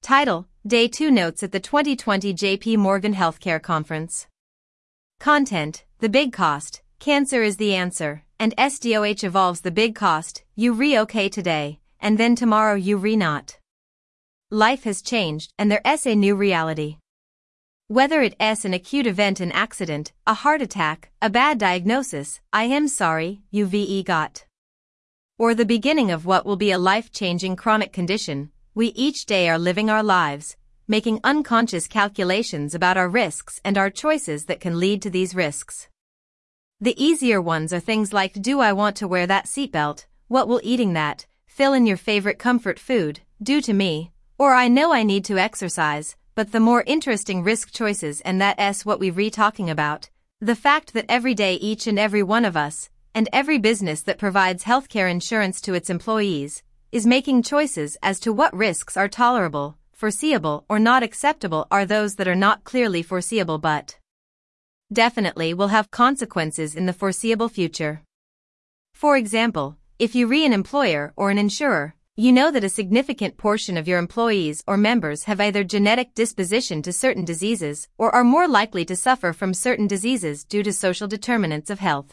Title: Day 2 Notes at the 2020 JP Morgan Healthcare Conference. Content: The big cost, cancer is the answer, and SDOH evolves the big cost, you re-okay today, and then tomorrow you re-not. Life has changed and there's a new reality. Whether it's an acute event, an accident, a heart attack, a bad diagnosis, I am sorry, you got, or the beginning of what will be a life-changing chronic condition, we each day are living our lives, making unconscious calculations about our risks and our choices that can lead to these risks. The easier ones are things like, do I want to wear that seatbelt, what will eating that, fill in your favorite comfort food, do to me, or I know I need to exercise. But the more interesting risk choices, and that's what we're talking about, the fact that every day each and every one of us, and every business that provides healthcare insurance to its employees, is making choices as to what risks are tolerable, foreseeable or not acceptable are those that are not clearly foreseeable but definitely will have consequences in the foreseeable future. For example, if you're an employer or an insurer, you know that a significant portion of your employees or members have either genetic disposition to certain diseases or are more likely to suffer from certain diseases due to social determinants of health.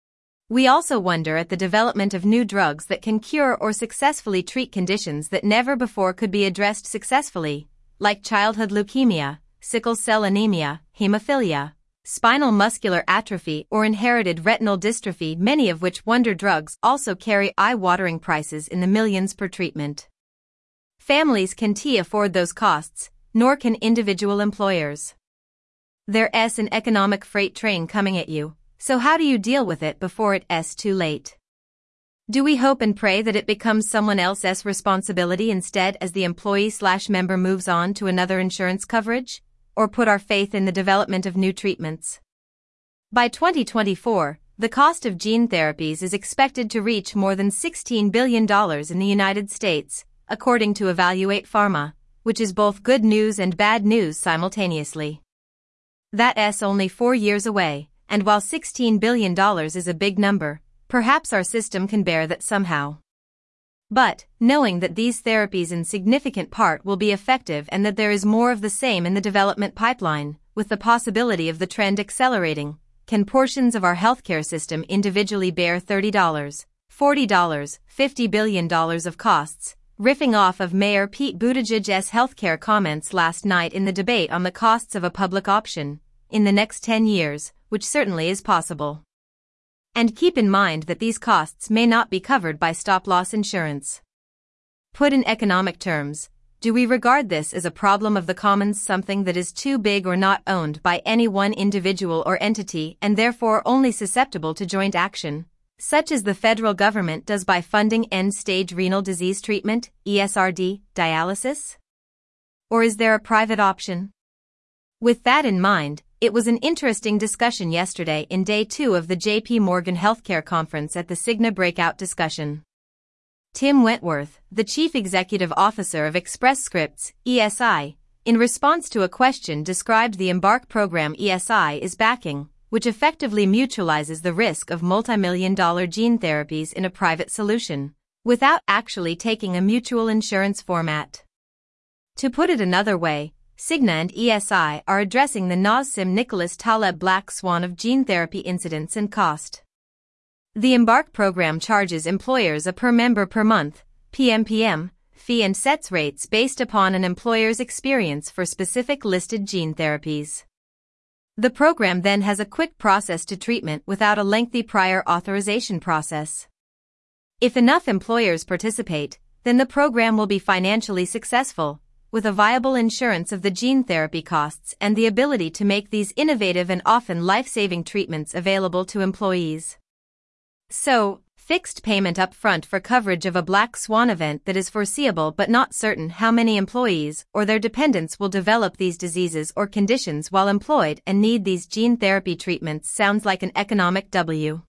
We also wonder at the development of new drugs that can cure or successfully treat conditions that never before could be addressed successfully, like childhood leukemia, sickle cell anemia, hemophilia, spinal muscular atrophy or inherited retinal dystrophy, many of which wonder drugs also carry eye-watering prices in the millions per treatment. Families can't afford those costs, nor can individual employers. There's an economic freight train coming at you, so how do you deal with it before it's too late? Do we hope and pray that it becomes someone else's responsibility instead as the employee/member moves on to another insurance coverage? Or put our faith in the development of new treatments? By 2024, the cost of gene therapies is expected to reach more than $16 billion in the United States, according to Evaluate Pharma, which is both good news and bad news simultaneously. That's only 4 years away, and while $16 billion is a big number, perhaps our system can bear that somehow. But, knowing that these therapies in significant part will be effective and that there is more of the same in the development pipeline, with the possibility of the trend accelerating, can portions of our healthcare system individually bear $30, $40, $50 billion of costs, riffing off of Mayor Pete Buttigieg's healthcare comments last night in the debate on the costs of a public option, in the next 10 years, which certainly is possible. And keep in mind that these costs may not be covered by stop-loss insurance. Put in economic terms, do we regard this as a problem of the commons, something that is too big or not owned by any one individual or entity and therefore only susceptible to joint action, such as the federal government does by funding end-stage renal disease treatment, ESRD, dialysis? Or is there a private option? With that in mind, it was an interesting discussion yesterday in Day 2 of the JP Morgan Healthcare Conference at the Cigna Breakout Discussion. Tim Wentworth, the Chief Executive Officer of Express Scripts, ESI, in response to a question described the Embark program ESI is backing, which effectively mutualizes the risk of multi-million-dollar gene therapies in a private solution, without actually taking a mutual insurance format. To put it another way, Cigna and ESI are addressing the Nassim Nicholas Taleb black swan of gene therapy incidence and cost. The Embark program charges employers a per member per month, PMPM, fee and sets rates based upon an employer's experience for specific listed gene therapies. The program then has a quick process to treatment without a lengthy prior authorization process. If enough employers participate, then the program will be financially successful, with a viable insurance of the gene therapy costs and the ability to make these innovative and often life-saving treatments available to employees. So, fixed payment up front for coverage of a black swan event that is foreseeable but not certain how many employees or their dependents will develop these diseases or conditions while employed and need these gene therapy treatments sounds like an economic W.